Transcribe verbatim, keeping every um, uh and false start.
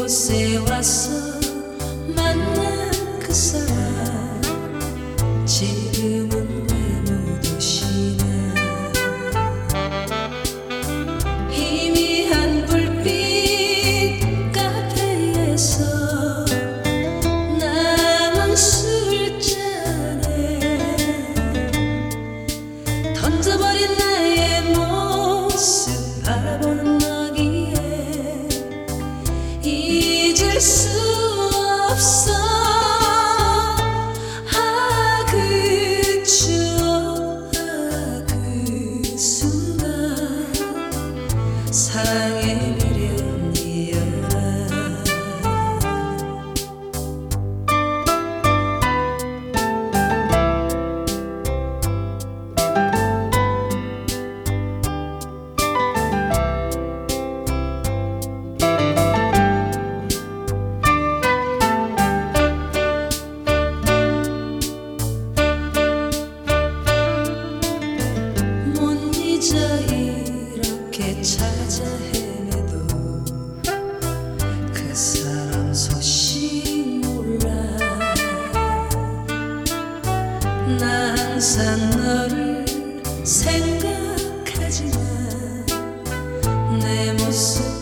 이곳에 와서 만난 그 사람 지금은 왜 못 오시나. 희미한 불빛 카페에서 남은 술잔에 던져버린 나의 모습 바라보는 너기에 잊을 수 없어. 아, 그 추억, 아, 그 순간 사랑의 미련이여라. 이렇게 찾아 헤매도 그 사람 소식 몰라. 나 항상 너를 생각하지만 내 모습